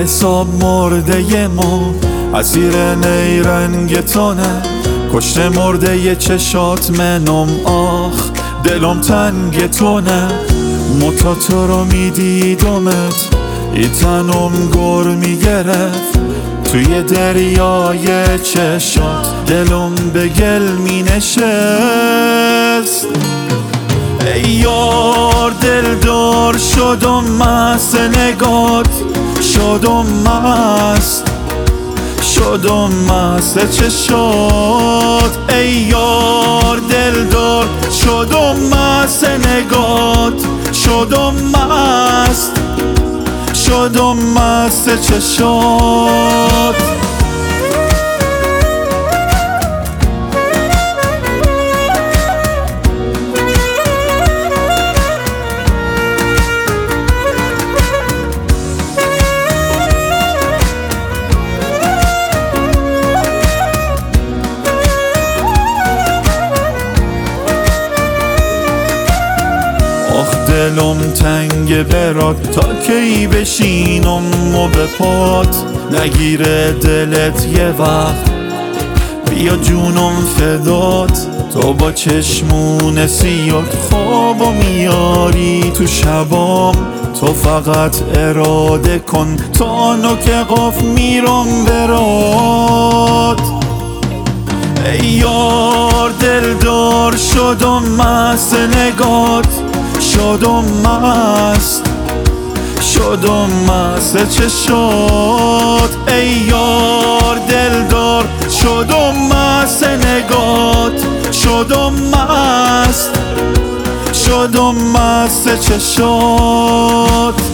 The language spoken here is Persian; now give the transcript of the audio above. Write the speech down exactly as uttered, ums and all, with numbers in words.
حساب مرده ما اسیر نیرنگ تو نه، کشته مرده ی چشات منم آخ دلم تنگ تو نه. متا تو رو میدیدمت ای تنم گر میگرفت، توی دریای چشات دلم به گل می نشست. ای یار دلدار شدم مست نگات، شدم مست شدم مست چشات. ای یار دلدار شدم مست نگات، شدم مست شدم مست چشات. آخ دلم تنگ برات، تا کی بشینم و به پات نگیره دلت یه وقت، بیا جونم فدات. تو با چشمون سیات خوابو میاری تو شبام، تو فقط اراده کن تا نوک قاف میرم برات. ای یار دلدار شدم مست نگات، شدم مست شدم مست چشات. ای یار دلدار شدم مست نگات، شدم مست شدم مست چشات.